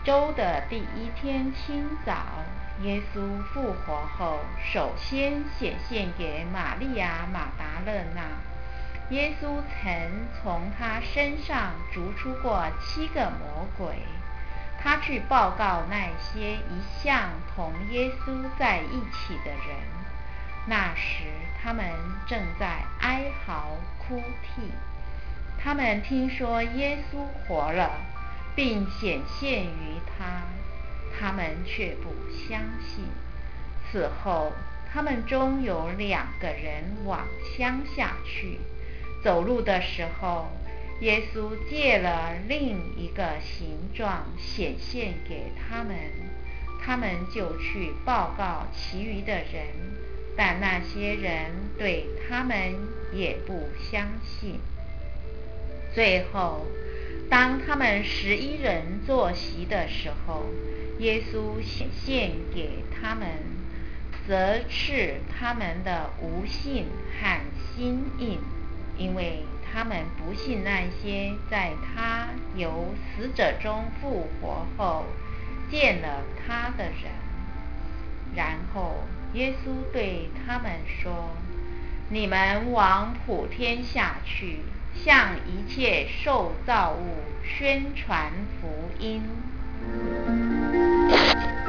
周的第一天清早，耶稣复活后，首先显现给玛利亚·马达勒纳。耶稣曾从他身上逐出过7个魔鬼。他去报告那些一向同耶稣在一起的人。那时他们正在哀嚎哭啼。他们听说耶稣活了，并显现于他，他们却不相信。此后，他们中有2个人往乡下去，走路的时候，耶稣借了另一个形状显现给他们，他们就去报告其余的人，但那些人对他们也不相信。最后，当他们11人坐席的时候，耶稣显现给他们，责斥他们的无信和心硬，因为他们不信那些在他由死者中复活后见了他的人。然后耶稣对他们说：“你们往普天下去，向一切受造物宣传福音。”